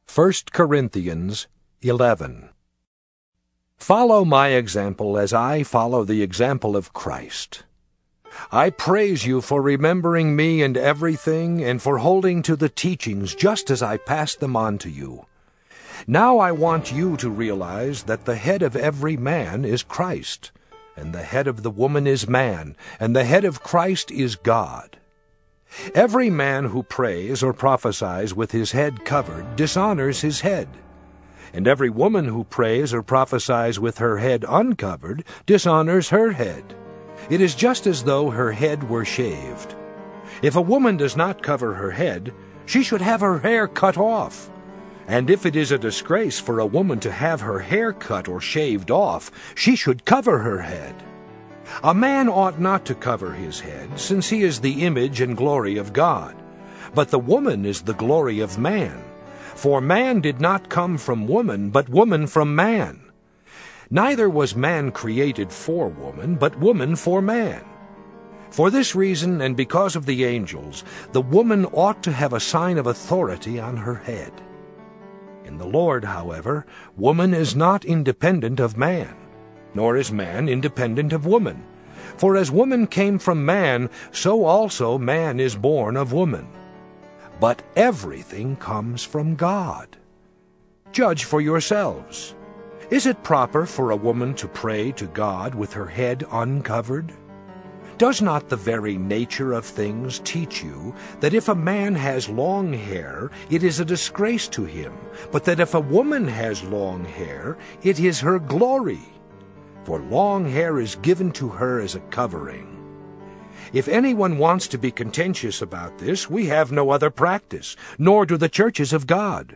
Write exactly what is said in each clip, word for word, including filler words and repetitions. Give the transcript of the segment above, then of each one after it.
First Corinthians eleven. Follow my example as I follow the example of Christ. I praise you for remembering me in everything and for holding to the teachings just as I passed them on to you. Now I want you to realize that the head of every man is Christ, and the head of the woman is man, and the head of Christ is God. Every man who prays or prophesies with his head covered dishonors his head, and every woman who prays or prophesies with her head uncovered dishonors her head. It is just as though her head were shaved. If a woman does not cover her head, she should have her hair cut off. And if it is a disgrace for a woman to have her hair cut or shaved off, she should cover her head. A man ought not to cover his head, since he is the image and glory of God. But the woman is the glory of man. For man did not come from woman, but woman from man. Neither was man created for woman, but woman for man. For this reason, and because of the angels, the woman ought to have a sign of authority on her head. In the Lord, however, woman is not independent of man, nor is man independent of woman. For as woman came from man, so also man is born of woman. But everything comes from God. Judge for yourselves. Is it proper for a woman to pray to God with her head uncovered? Does not the very nature of things teach you that if a man has long hair, it is a disgrace to him, but that if a woman has long hair, it is her glory? For long hair is given to her as a covering. If anyone wants to be contentious about this, we have no other practice, nor do the churches of God.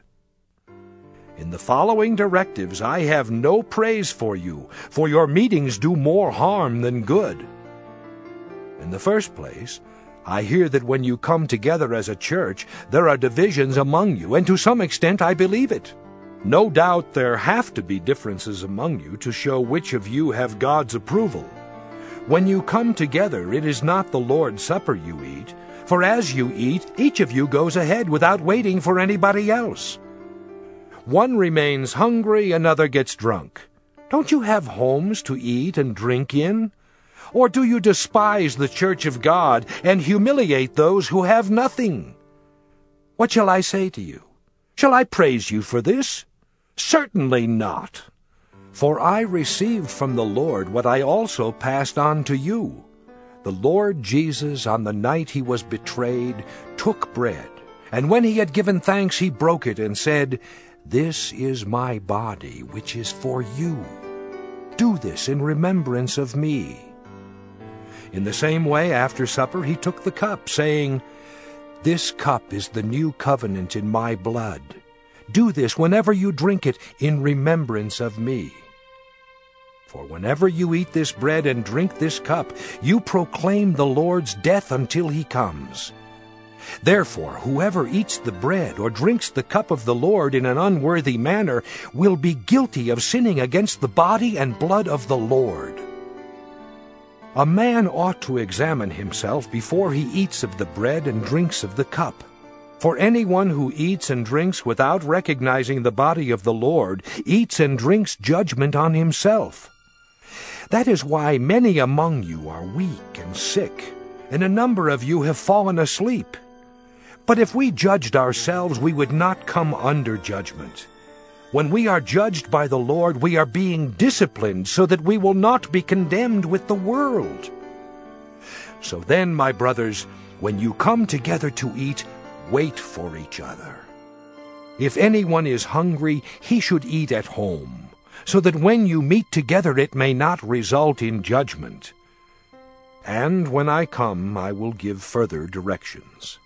In the following directives I have no praise for you, for your meetings do more harm than good. In the first place, I hear that when you come together as a church, there are divisions among you, and to some extent I believe it. No doubt there have to be differences among you to show which of you have God's approval. When you come together, it is not the Lord's Supper you eat, for as you eat, each of you goes ahead without waiting for anybody else. One remains hungry, another gets drunk. Don't you have homes to eat and drink in? Or do you despise the church of God and humiliate those who have nothing? What shall I say to you? Shall I praise you for this? Certainly not. For I received from the Lord what I also passed on to you. The Lord Jesus, on the night he was betrayed, took bread, and when he had given thanks, he broke it and said, "This is my body, which is for you. Do this in remembrance of me." In the same way, after supper, he took the cup, saying, "This cup is the new covenant in my blood. Do this whenever you drink it in remembrance of me. For whenever you eat this bread and drink this cup, you proclaim the Lord's death until he comes. Therefore, whoever eats the bread or drinks the cup of the Lord in an unworthy manner will be guilty of sinning against the body and blood of the Lord. A man ought to examine himself before he eats of the bread and drinks of the cup. For anyone who eats and drinks without recognizing the body of the Lord eats and drinks judgment on himself. That is why many among you are weak and sick, and a number of you have fallen asleep. But if we judged ourselves, we would not come under judgment. When we are judged by the Lord, we are being disciplined so that we will not be condemned with the world. So then, my brothers, when you come together to eat, wait for each other. If anyone is hungry, he should eat at home, so that when you meet together it may not result in judgment. And when I come, I will give further directions.